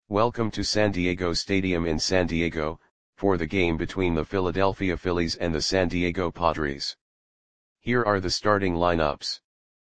Welcome to San Diego Stadium in San Diego, for the game between the Philadelphia Phillies and the San Diego Padres. Here are the starting lineups.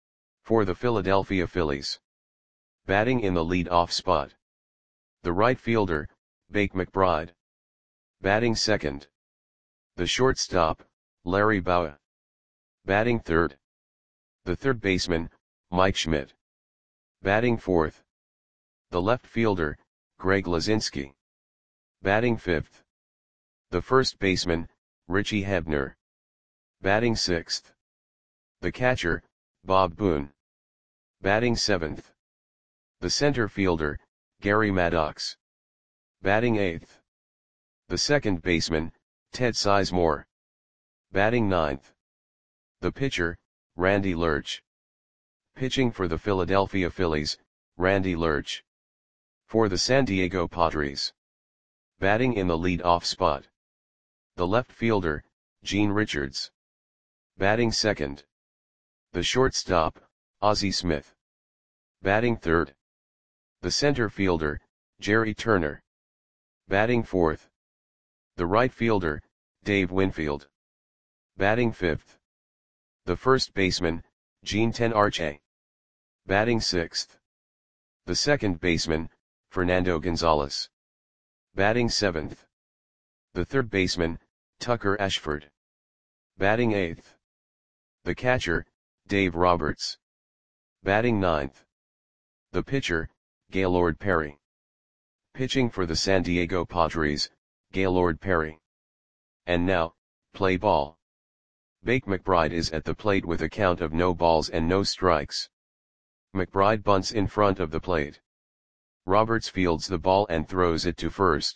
For the Philadelphia Phillies. Batting in the lead-off spot. The right fielder, Bake McBride. Batting second. The shortstop, Larry Bowa. Batting third. The third baseman, Mike Schmidt. Batting fourth. The left fielder, Greg Luzinski. Batting fifth. The first baseman, Richie Hebner. Batting sixth. The catcher, Bob Boone. Batting seventh. The center fielder, Gary Maddox. Batting eighth. The second baseman, Ted Sizemore. Batting ninth. The pitcher, Randy Lerch. Pitching for the Philadelphia Phillies, Randy Lerch. For the San Diego Padres. Batting in the lead-off spot. The left fielder, Gene Richards. Batting second. The shortstop, Ozzie Smith. Batting third. The center fielder, Jerry Turner. Batting fourth. The right fielder, Dave Winfield. Batting fifth. The first baseman, Gene Tenarche. Batting sixth. The second baseman, Fernando Gonzalez. Batting seventh. The third baseman, Tucker Ashford. Batting eighth. The catcher, Dave Roberts. Batting ninth. The pitcher, Gaylord Perry. Pitching for the San Diego Padres, Gaylord Perry. And now, play ball. Bake McBride is at the plate with a count of no balls and no strikes. McBride bunts in front of the plate. Roberts fields the ball and throws it to first.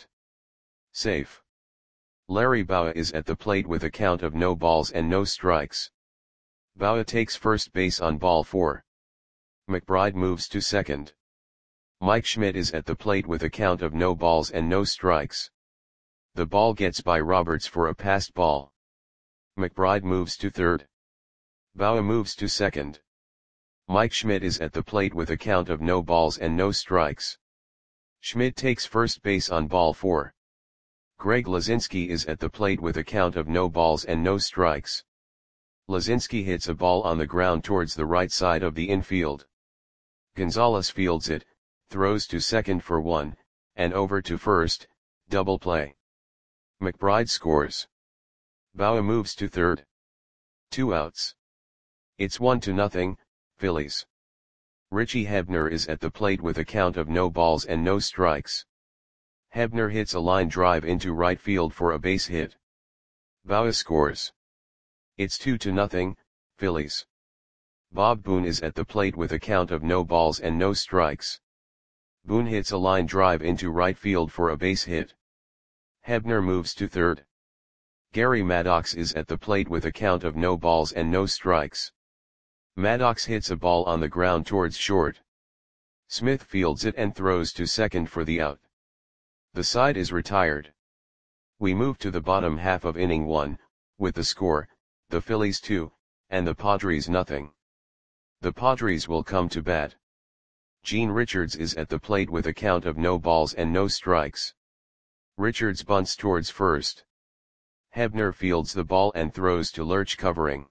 Safe. Larry Bowa is at the plate with a count of no balls and no strikes. Bowa takes first base on ball 4. McBride moves to second. Mike Schmidt is at the plate with a count of no balls and no strikes. The ball gets by Roberts for a passed ball. McBride moves to third. Bowa moves to second. Mike Schmidt is at the plate with a count of no balls and no strikes. Schmidt takes first base on ball 4. Greg Luzinski is at the plate with a count of no balls and no strikes. Luzinski hits a ball on the ground towards the right side of the infield. Gonzalez fields it, throws to second for 1, and over to first, double play. McBride scores. Bowa moves to third. 2 outs. It's 1-0, Phillies. Richie Hebner is at the plate with a count of no balls and no strikes. Hebner hits a line drive into right field for a base hit. Bowa scores. It's 2-0, Phillies. Bob Boone is at the plate with a count of no balls and no strikes. Boone hits a line drive into right field for a base hit. Hebner moves to third. Gary Maddox is at the plate with a count of no balls and no strikes. Maddox hits a ball on the ground towards short. Smith fields it and throws to second for the out. The side is retired. We move to the bottom half of inning 1, with the score, the Phillies 2, and the Padres nothing. The Padres will come to bat. Gene Richards is at the plate with a count of no balls and no strikes. Richards bunts towards first. Hebner fields the ball and throws to Lerch covering.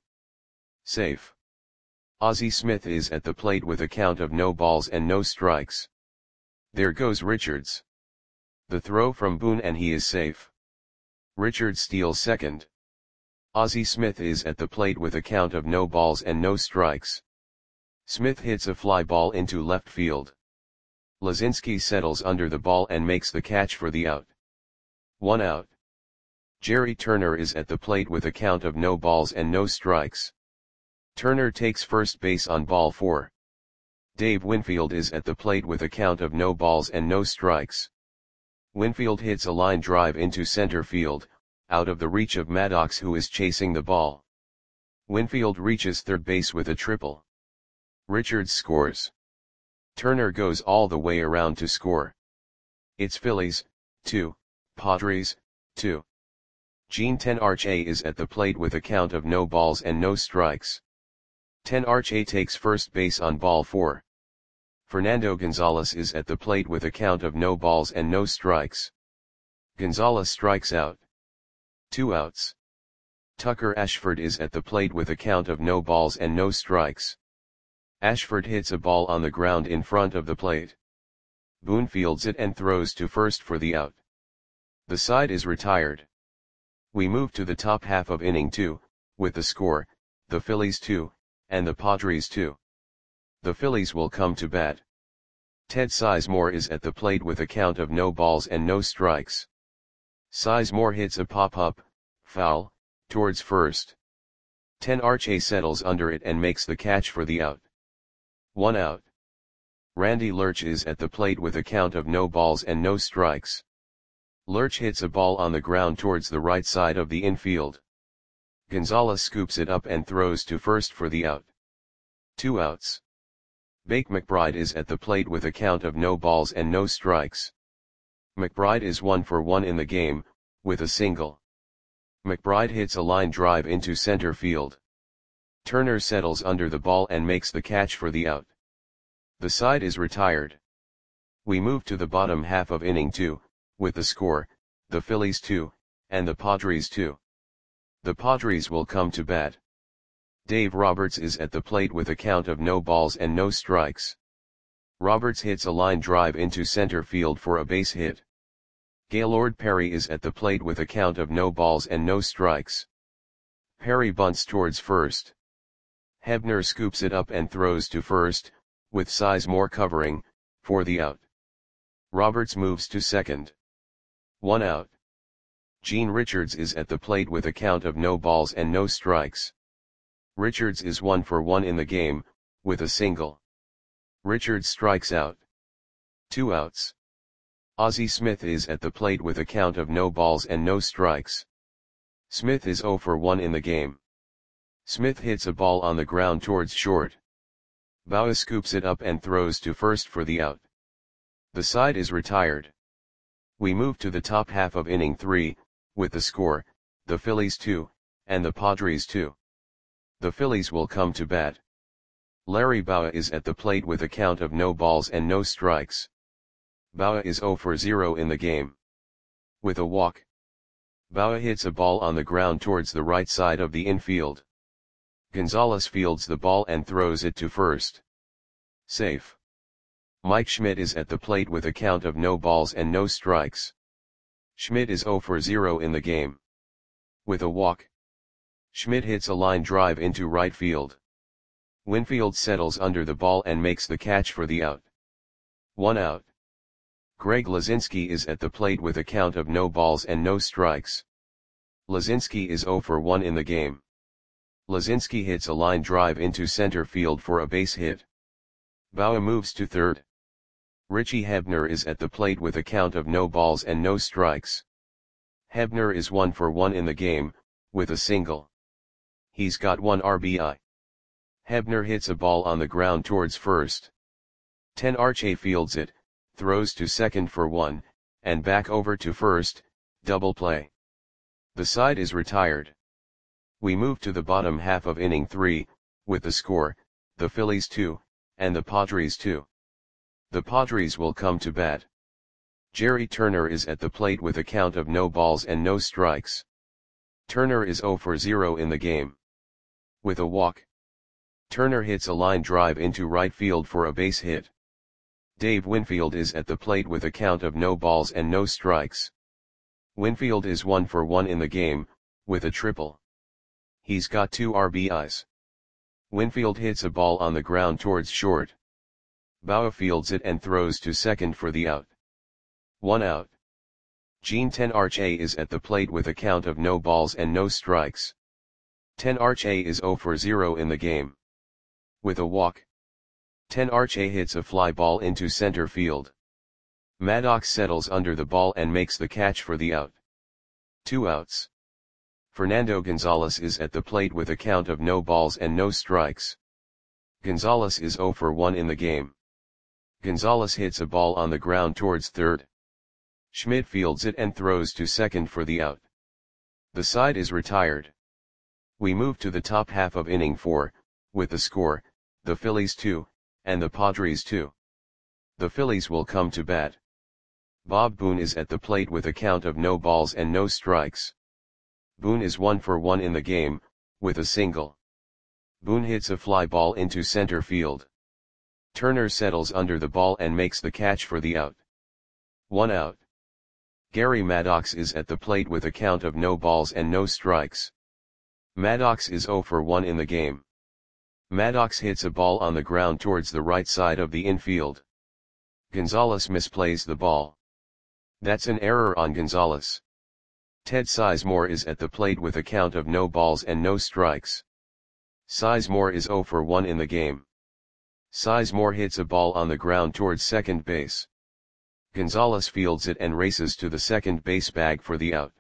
Safe. Ozzie Smith is at the plate with a count of no balls and no strikes. There goes Richards. The throw from Boone and he is safe. Richards steals second. Ozzie Smith is at the plate with a count of no balls and no strikes. Smith hits a fly ball into left field. Luzinski settles under the ball and makes the catch for the out. 1 out. Jerry Turner is at the plate with a count of no balls and no strikes. Turner takes first base on ball 4. Dave Winfield is at the plate with a count of no balls and no strikes. Winfield hits a line drive into center field, out of the reach of Maddox who is chasing the ball. Winfield reaches third base with a triple. Richards scores. Turner goes all the way around to score. It's Phillies, 2, Padres, 2. Gene Tenarche is at the plate with a count of no balls and no strikes. Tenarche takes first base on ball 4. Fernando Gonzalez is at the plate with a count of no balls and no strikes. Gonzalez strikes out. 2 outs. Tucker Ashford is at the plate with a count of no balls and no strikes. Ashford hits a ball on the ground in front of the plate. Boone fields it and throws to first for the out. The side is retired. We move to the top half of inning 2, with the score, the Phillies 2, and the Padres 2. The Phillies will come to bat. Ted Sizemore is at the plate with a count of no balls and no strikes. Sizemore hits a pop-up, foul, towards first. Tenarche settles under it and makes the catch for the out. 1 out. Randy Lurch is at the plate with a count of no balls and no strikes. Lurch hits a ball on the ground towards the right side of the infield. Gonzalez scoops it up and throws to first for the out. 2 outs. Bake McBride is at the plate with a count of no balls and no strikes. McBride is 1 for 1 in the game, with a single. McBride hits a line drive into center field. Turner settles under the ball and makes the catch for the out. The side is retired. We move to the bottom half of inning 2, with the score, the Phillies 2, and the Padres 2. The Padres will come to bat. Dave Roberts is at the plate with a count of no balls and no strikes. Roberts hits a line drive into center field for a base hit. Gaylord Perry is at the plate with a count of no balls and no strikes. Perry bunts towards first. Hebner scoops it up and throws to first, with Sizemore covering, for the out. Roberts moves to second. 1 out. Gene Richards is at the plate with a count of no balls and no strikes. Richards is 1 for 1 in the game, with a single. Richards strikes out. 2 outs. Ozzie Smith is at the plate with a count of no balls and no strikes. Smith is 0 for 1 in the game. Smith hits a ball on the ground towards short. Baugh scoops it up and throws to first for the out. The side is retired. We move to the top half of inning 3, with the score, the Phillies 2, and the Padres 2. The Phillies will come to bat. Larry Baugh is at the plate with a count of no balls and no strikes. Baugh is 0 for 0 in the game. With a walk. Baugh hits a ball on the ground towards the right side of the infield. Gonzalez fields the ball and throws it to first. Safe. Mike Schmidt is at the plate with a count of no balls and no strikes. Schmidt is 0 for 0 in the game. With a walk. Schmidt hits a line drive into right field. Winfield settles under the ball and makes the catch for the out. 1 out. Greg Lazinski is at the plate with a count of no balls and no strikes. Lazinski is 0 for 1 in the game. Lazinski hits a line drive into center field for a base hit. Baugh moves to third. Richie Hebner is at the plate with a count of no balls and no strikes. Hebner is 1 for 1 in the game, with a single. He's got 1 RBI. Hebner hits a ball on the ground towards first. Tenarche fields it, throws to second for 1, and back over to first, double play. The side is retired. We move to the bottom half of inning 3, with the score, the Phillies 2, and the Padres 2. The Padres will come to bat. Jerry Turner is at the plate with a count of no balls and no strikes. Turner is 0 for 0 in the game. With a walk. Turner hits a line drive into right field for a base hit. Dave Winfield is at the plate with a count of no balls and no strikes. Winfield is 1 for 1 in the game, with a triple. He's got 2 RBIs. Winfield hits a ball on the ground towards short. Baugh fields it and throws to second for the out. 1 out. Gene Tenarche is at the plate with a count of no balls and no strikes. Tenarche is 0 for 0 in the game. With a walk. Tenarche hits a fly ball into center field. Maddox settles under the ball and makes the catch for the out. 2 outs. Fernando Gonzalez is at the plate with a count of no balls and no strikes. Gonzalez is 0 for 1 in the game. Gonzalez hits a ball on the ground towards third. Schmidt fields it and throws to second for the out. The side is retired. We move to the top half of inning 4, with the score, the Phillies 2, and the Padres 2. The Phillies will come to bat. Bob Boone is at the plate with a count of no balls and no strikes. Boone is 1 for 1 in the game, with a single. Boone hits a fly ball into center field. Turner settles under the ball and makes the catch for the out. 1 out. Gary Maddox is at the plate with a count of no balls and no strikes. Maddox is 0 for 1 in the game. Maddox hits a ball on the ground towards the right side of the infield. Gonzalez misplays the ball. That's an error on Gonzalez. Ted Sizemore is at the plate with a count of no balls and no strikes. Sizemore is 0 for 1 in the game. Sizemore hits a ball on the ground towards second base. Gonzalez fields it and races to the second base bag for the out.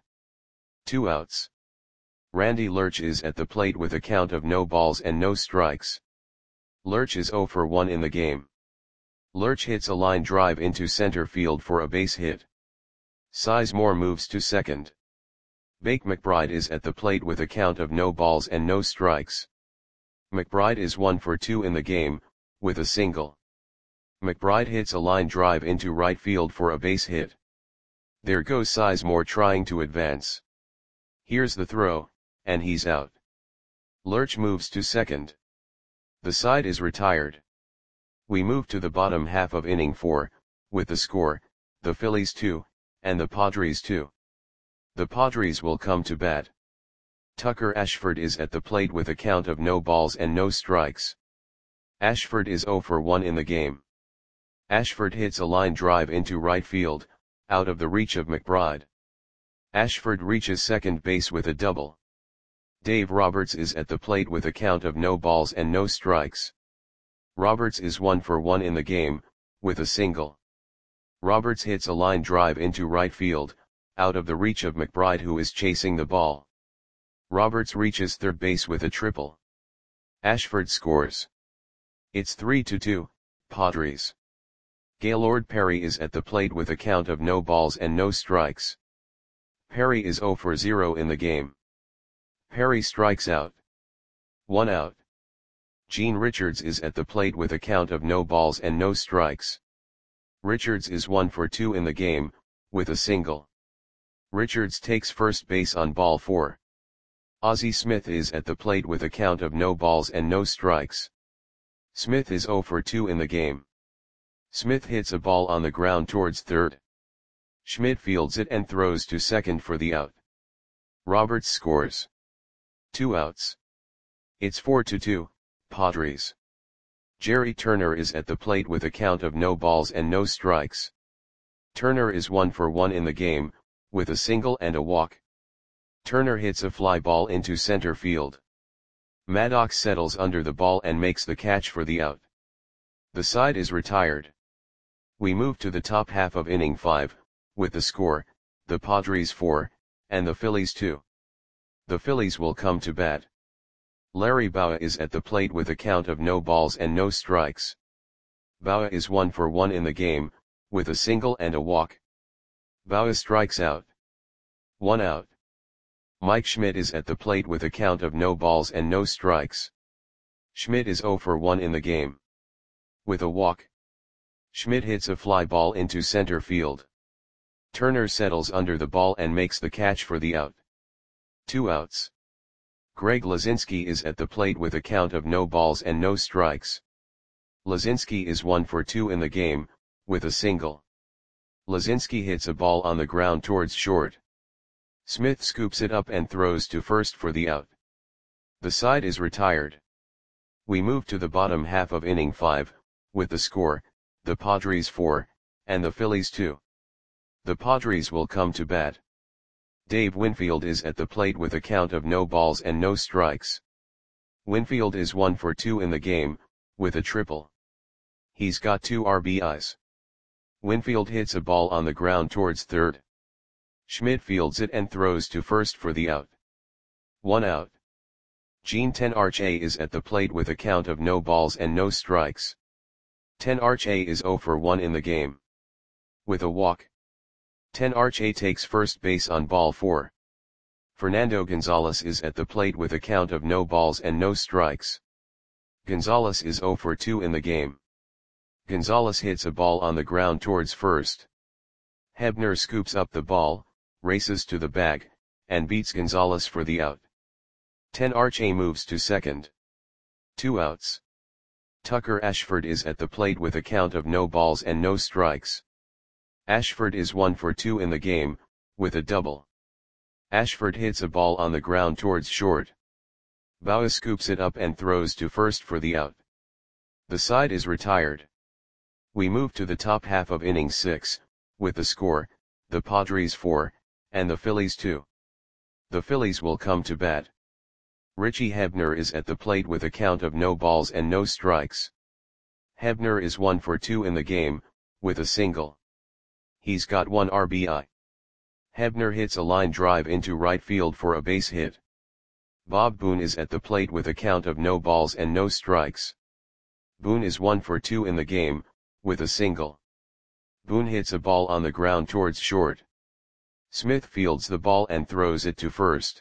2 outs. Randy Lerch is at the plate with a count of no balls and no strikes. Lerch is 0 for 1 in the game. Lerch hits a line drive into center field for a base hit. Sizemore moves to second. Bake McBride is at the plate with a count of no balls and no strikes. McBride is 1 for 2 in the game, with a single. McBride hits a line drive into right field for a base hit. There goes Sizemore trying to advance. Here's the throw, and he's out. Lerch moves to second. The side is retired. We move to the bottom half of inning 4, with the score, the Phillies 2, and the Padres 2. The Padres will come to bat. Tucker Ashford is at the plate with a count of no balls and no strikes. Ashford is 0 for 1 in the game. Ashford hits a line drive into right field, out of the reach of McBride. Ashford reaches second base with a double. Dave Roberts is at the plate with a count of no balls and no strikes. Roberts is 1 for 1 in the game, with a single. Roberts hits a line drive into right field, out of the reach of McBride who is chasing the ball. Roberts reaches third base with a triple. Ashford scores. It's 3-2, Padres. Gaylord Perry is at the plate with a count of no balls and no strikes. Perry is 0 for 0 in the game. Perry strikes out. 1 out. Gene Richards is at the plate with a count of no balls and no strikes. Richards is 1 for 2 in the game, with a single. Richards takes first base on ball 4. Ozzie Smith is at the plate with a count of no balls and no strikes. Smith is 0 for 2 in the game. Smith hits a ball on the ground towards third. Schmidt fields it and throws to second for the out. Roberts scores. 2 outs. It's 4-2, Padres. Jerry Turner is at the plate with a count of no balls and no strikes. Turner is 1 for 1 in the game, with a single and a walk. Turner hits a fly ball into center field. Maddox settles under the ball and makes the catch for the out. The side is retired. We move to the top half of inning 5, with the score, the Padres 4, and the Phillies 2. The Phillies will come to bat. Larry Bowa is at the plate with a count of no balls and no strikes. Bowa is 1 for 1 in the game, with a single and a walk. Bowa strikes out. 1 out. Mike Schmidt is at the plate with a count of no balls and no strikes. Schmidt is 0 for 1 in the game. With a walk. Schmidt hits a fly ball into center field. Turner settles under the ball and makes the catch for the out. 2 outs. Greg Lazinski is at the plate with a count of no balls and no strikes. Lazinski is 1 for 2 in the game, with a single. Lazinski hits a ball on the ground towards short. Smith scoops it up and throws to first for the out. The side is retired. We move to the bottom half of inning 5, with the score, the Padres 4, and the Phillies 2. The Padres will come to bat. Dave Winfield is at the plate with a count of no balls and no strikes. Winfield is 1 for 2 in the game, with a triple. He's got 2 RBIs. Winfield hits a ball on the ground towards third. Schmidt fields it and throws to first for the out. 1 out. Gene Tenarche is at the plate with a count of no balls and no strikes. Tenarche is 0 for 1 in the game. With a walk. Tenarche takes first base on ball 4. Fernando Gonzalez is at the plate with a count of no balls and no strikes. Gonzalez is 0 for 2 in the game. Gonzalez hits a ball on the ground towards first. Hebner scoops up the ball, races to the bag, and beats Gonzalez for the out. 10 Arche moves to second. 2 outs. Tucker Ashford is at the plate with a count of no balls and no strikes. Ashford is 1 for 2 in the game, with a double. Ashford hits a ball on the ground towards short. Bauer scoops it up and throws to first for the out. The side is retired. We move to the top half of inning 6, with the score, the Padres 4, and the Phillies 2. The Phillies will come to bat. Richie Hebner is at the plate with a count of no balls and no strikes. Hebner is 1 for 2 in the game, with a single. He's got 1 RBI. Hebner hits a line drive into right field for a base hit. Bob Boone is at the plate with a count of no balls and no strikes. Boone is 1 for 2 in the game, with a single. Boone hits a ball on the ground towards short. Smith fields the ball and throws it to first.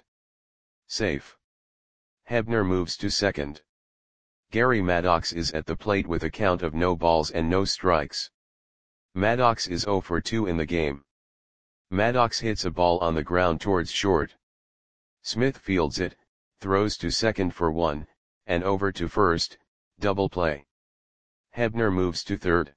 Safe. Hebner moves to second. Gary Maddox is at the plate with a count of no balls and no strikes. Maddox is 0 for 2 in the game. Maddox hits a ball on the ground towards short. Smith fields it, throws to second for 1, and over to first, double play. Hebner moves to third.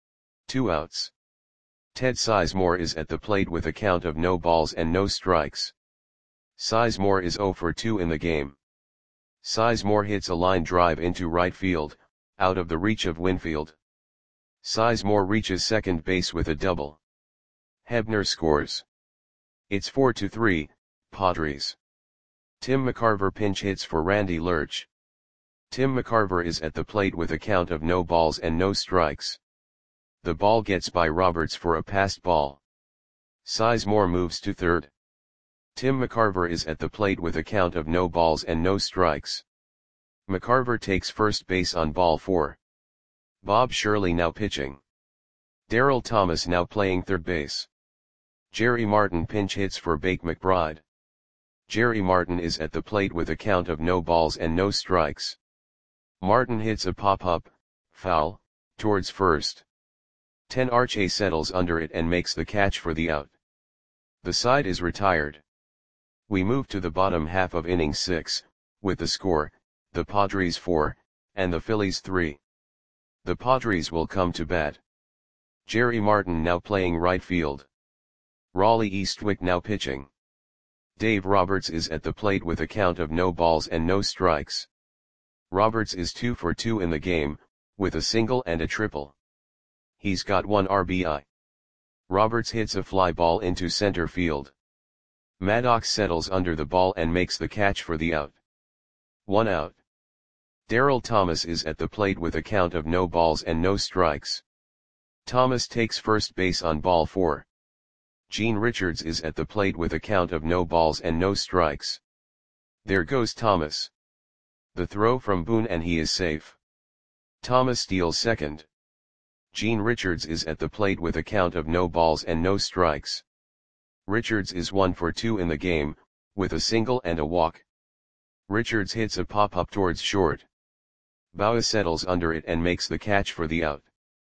2 outs. Ted Sizemore is at the plate with a count of no balls and no strikes. Sizemore is 0 for 2 in the game. Sizemore hits a line drive into right field, out of the reach of Winfield. Sizemore reaches second base with a double. Hebner scores. It's 4-3, Padres. Tim McCarver pinch hits for Randy Lurch. Tim McCarver is at the plate with a count of no balls and no strikes. The ball gets by Roberts for a passed ball. Sizemore moves to third. Tim McCarver is at the plate with a count of no balls and no strikes. McCarver takes first base on ball 4. Bob Shirley now pitching. Darryl Thomas now playing third base. Jerry Martin pinch hits for Bake McBride. Jerry Martin is at the plate with a count of no balls and no strikes. Martin hits a pop-up, foul, towards first. 10 Arche settles under it and makes the catch for the out. The side is retired. We move to the bottom half of inning 6, with the score, the Padres 4, and the Phillies 3. The Padres will come to bat. Jerry Martin now playing right field. Raleigh Eastwick now pitching. Dave Roberts is at the plate with a count of no balls and no strikes. Roberts is 2 for 2 in the game, with a single and a triple. He's got 1 RBI. Roberts hits a fly ball into center field. Maddox settles under the ball and makes the catch for the out. 1 out. Darryl Thomas is at the plate with a count of no balls and no strikes. Thomas takes first base on ball 4. Gene Richards is at the plate with a count of no balls and no strikes. There goes Thomas. The throw from Boone and he is safe. Thomas steals second. Gene Richards is at the plate with a count of no balls and no strikes. Richards is 1 for 2 in the game, with a single and a walk. Richards hits a pop-up towards short. Bauer settles under it and makes the catch for the out.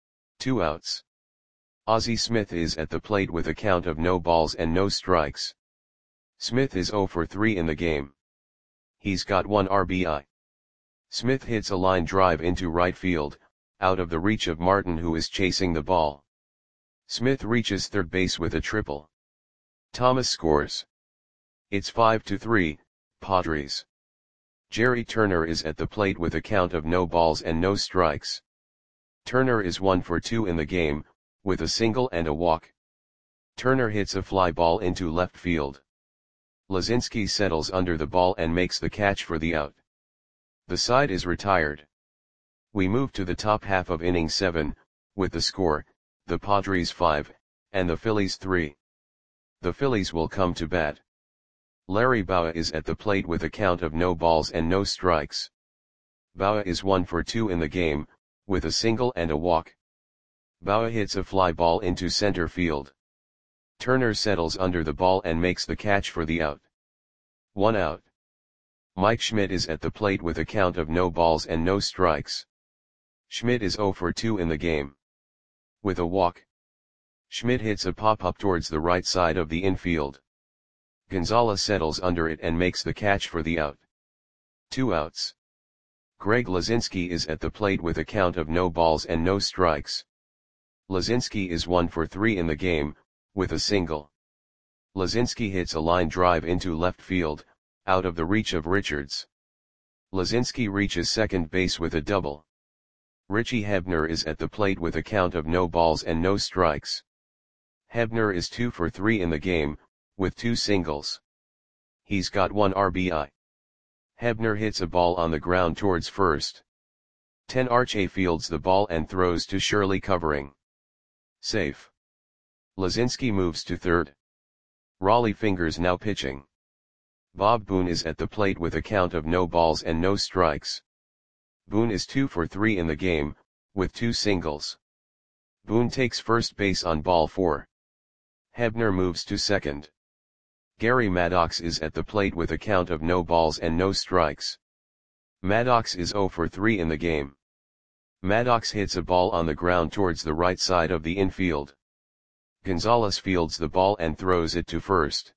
2 outs. Ozzie Smith is at the plate with a count of no balls and no strikes. Smith is 0 for 3 in the game. He's got 1 RBI. Smith hits a line drive into right field, out of the reach of Martin who is chasing the ball. Smith reaches third base with a triple. Thomas scores. It's 5-3, Padres. Jerry Turner is at the plate with a count of no balls and no strikes. Turner is 1 for 2 in the game, with a single and a walk. Turner hits a fly ball into left field. Lazinski settles under the ball and makes the catch for the out. The side is retired. We move to the top half of inning 7, with the score, the Padres 5, and the Phillies 3. The Phillies will come to bat. Larry Bowa is at the plate with a count of no balls and no strikes. Bowa is 1 for 2 in the game, with a single and a walk. Bowa hits a fly ball into center field. Turner settles under the ball and makes the catch for the out. 1 out. Mike Schmidt is at the plate with a count of no balls and no strikes. Schmidt is 0 for 2 in the game. With a walk. Schmidt hits a pop-up towards the right side of the infield. Gonzalez settles under it and makes the catch for the out. 2 outs. Greg Lazinski is at the plate with a count of no balls and no strikes. Lazinski is 1 for 3 in the game, with a single. Lazinski hits a line drive into left field, out of the reach of Richards. Lazinski reaches second base with a double. Richie Hebner is at the plate with a count of no balls and no strikes. Hebner is 2 for 3 in the game, with 2 singles. He's got 1 RBI. Hebner hits a ball on the ground towards first. 10 Arche fields the ball and throws to Shirley covering. Safe. Lazinski moves to third. Raleigh Fingers now pitching. Bob Boone is at the plate with a count of no balls and no strikes. Boone is 2 for 3 in the game, with 2 singles. Boone takes first base on ball 4. Hebner moves to second. Gary Maddox is at the plate with a count of no balls and no strikes. Maddox is 0 for 3 in the game. Maddox hits a ball on the ground towards the right side of the infield. Gonzalez fields the ball and throws it to first.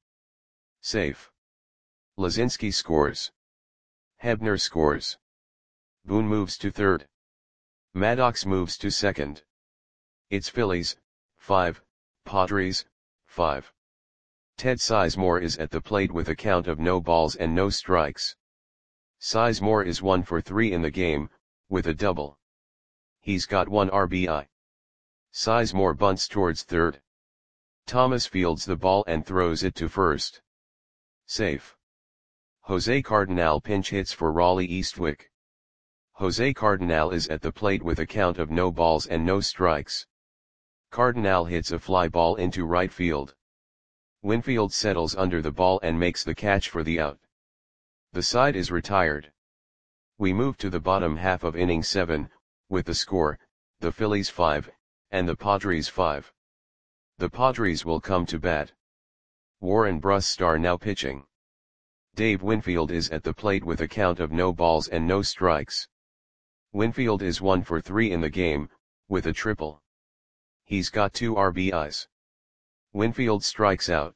Safe. Lazinski scores. Hebner scores. Boone moves to third. Maddox moves to second. It's Phillies, 5, Padres, 5. Ted Sizemore is at the plate with a count of no balls and no strikes. Sizemore is 1 for 3 in the game, with a double. He's got 1 RBI. Sizemore bunts towards third. Thomas fields the ball and throws it to first. Safe. Jose Cardinal pinch hits for Raleigh Eastwick. Jose Cardinal is at the plate with a count of no balls and no strikes. Cardinal hits a fly ball into right field. Winfield settles under the ball and makes the catch for the out. The side is retired. We move to the bottom half of inning 7, with the score, the Phillies 5, and the Padres 5. The Padres will come to bat. Warren Brusstar now pitching. Dave Winfield is at the plate with a count of no balls and no strikes. Winfield is 1 for 3 in the game, with a triple. He's got 2 RBIs. Winfield strikes out.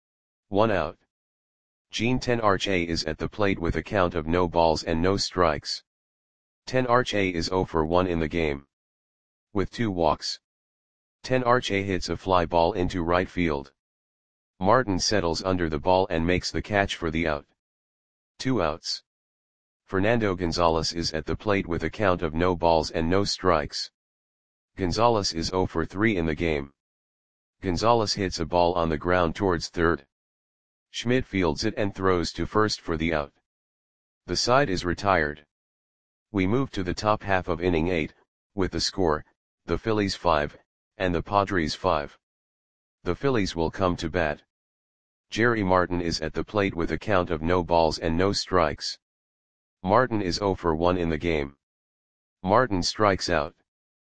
1 out. Gene Tenarche is at the plate with a count of no balls and no strikes. Tenarche is 0 for 1 in the game. With 2 walks. Tenarche hits a fly ball into right field. Martin settles under the ball and makes the catch for the out. 2 outs. Fernando Gonzalez is at the plate with a count of no balls and no strikes. Gonzalez is 0 for 3 in the game. Gonzalez hits a ball on the ground towards third. Schmidt fields it and throws to first for the out. The side is retired. We move to the top half of inning 8, with the score, the Phillies 5, and the Padres 5. The Phillies will come to bat. Jerry Martin is at the plate with a count of no balls and no strikes. Martin is 0 for 1 in the game. Martin strikes out.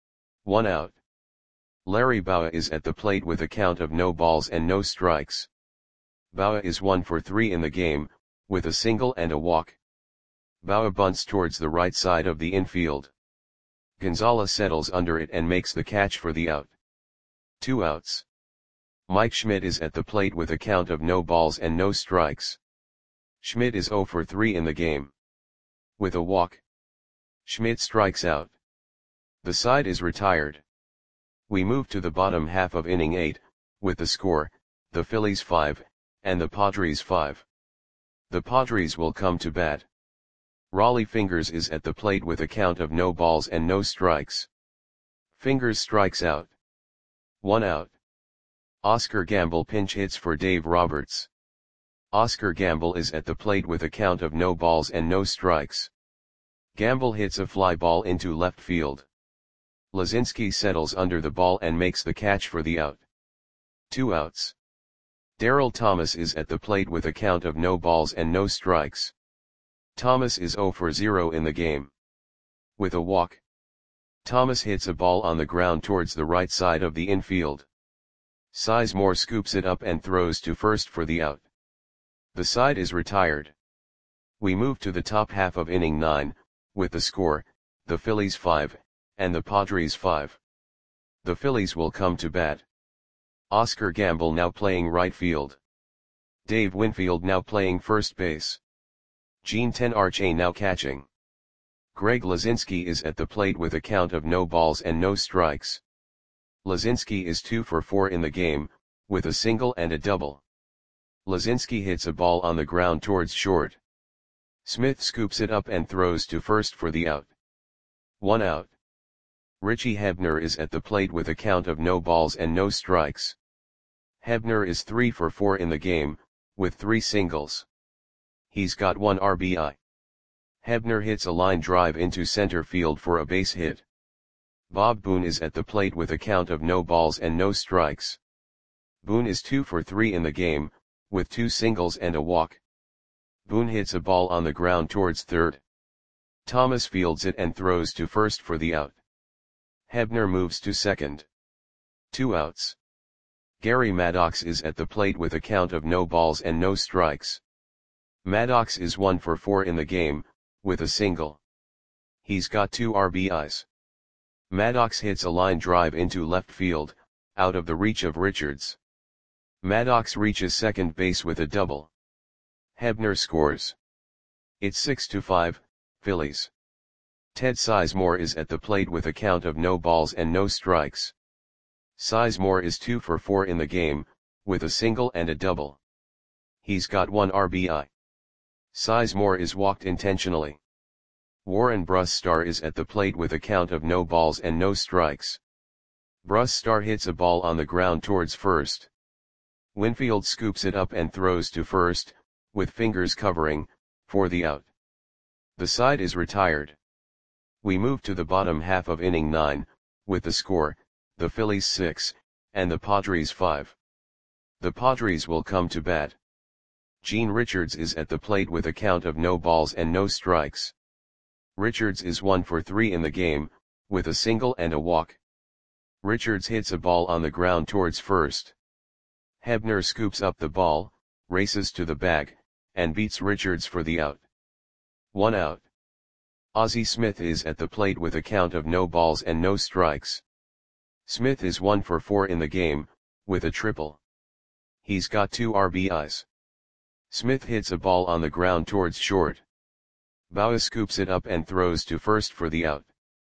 1 out. Larry Bowa is at the plate with a count of no balls and no strikes. Bowa is 1 for 3 in the game, with a single and a walk. Bowa bunts towards the right side of the infield. Gonzalez settles under it and makes the catch for the out. 2 outs. Mike Schmidt is at the plate with a count of no balls and no strikes. Schmidt is 0 for 3 in the game. With a walk. Schmidt strikes out. The side is retired. We move to the bottom half of inning 8, with the score, the Phillies 5, and the Padres 5. The Padres will come to bat. Raleigh Fingers is at the plate with a count of no balls and no strikes. Fingers strikes out. 1 out. Oscar Gamble pinch hits for Dave Roberts. Oscar Gamble is at the plate with a count of no balls and no strikes. Gamble hits a fly ball into left field. Lazinski settles under the ball and makes the catch for the out. 2 outs. Darryl Thomas is at the plate with a count of no balls and no strikes. Thomas is 0 for 0 in the game. With a walk. Thomas hits a ball on the ground towards the right side of the infield. Sizemore scoops it up and throws to first for the out. The side is retired. We move to the top half of inning 9, with the score, the Phillies 5, and the Padres 5. The Phillies will come to bat. Oscar Gamble now playing right field. Dave Winfield now playing first base. Gene Tenarche now catching. Greg Lazinski is at the plate with a count of no balls and no strikes. Lazinski is 2 for 4 in the game, with a single and a double. Lazinski hits a ball on the ground towards short. Smith scoops it up and throws to first for the out. 1 out. Richie Hebner is at the plate with a count of no balls and no strikes. Hebner is 3 for 4 in the game, with 3 singles. He's got 1 RBI. Hebner hits a line drive into center field for a base hit. Bob Boone is at the plate with a count of no balls and no strikes. Boone is 2 for 3 in the game, with 2 singles and a walk. Boone hits a ball on the ground towards third. Thomas fields it and throws to first for the out. Hebner moves to second. 2 outs. Gary Maddox is at the plate with a count of no balls and no strikes. Maddox is 1 for 4 in the game, with a single. He's got 2 RBIs. Maddox hits a line drive into left field, out of the reach of Richards. Maddox reaches second base with a double. Hebner scores. It's 6-5, Phillies. Ted Sizemore is at the plate with a count of no balls and no strikes. Sizemore is 2 for 4 in the game, with a single and a double. He's got 1 RBI. Sizemore is walked intentionally. Warren Brusstar is at the plate with a count of no balls and no strikes. Brusstar hits a ball on the ground towards first. Winfield scoops it up and throws to first, with fingers covering, for the out. The side is retired. We move to the bottom half of inning 9, with the score, the Phillies 6, and the Padres 5. The Padres will come to bat. Gene Richards is at the plate with a count of no balls and no strikes. Richards is 1 for 3 in the game, with a single and a walk. Richards hits a ball on the ground towards first. Hebner scoops up the ball, races to the bag, and beats Richards for the out. 1 out. Ozzie Smith is at the plate with a count of no balls and no strikes. Smith is 1 for 4 in the game, with a triple. He's got 2 RBIs. Smith hits a ball on the ground towards short. Bauer scoops it up and throws to first for the out.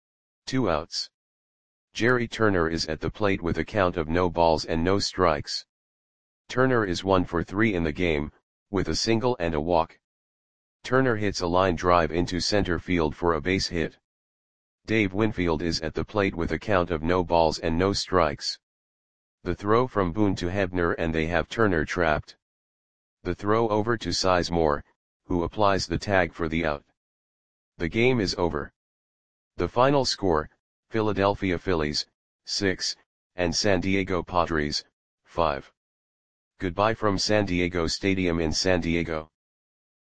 2 outs. Jerry Turner is at the plate with a count of no balls and no strikes. Turner is 1 for 3 in the game, with a single and a walk. Turner hits a line drive into center field for a base hit. Dave Winfield is at the plate with a count of no balls and no strikes. The throw from Boone to Hebner and they have Turner trapped. The throw over to Sizemore, who applies the tag for the out. The game is over. The final score, Philadelphia Phillies, 6, and San Diego Padres, 5. Goodbye from San Diego Stadium in San Diego.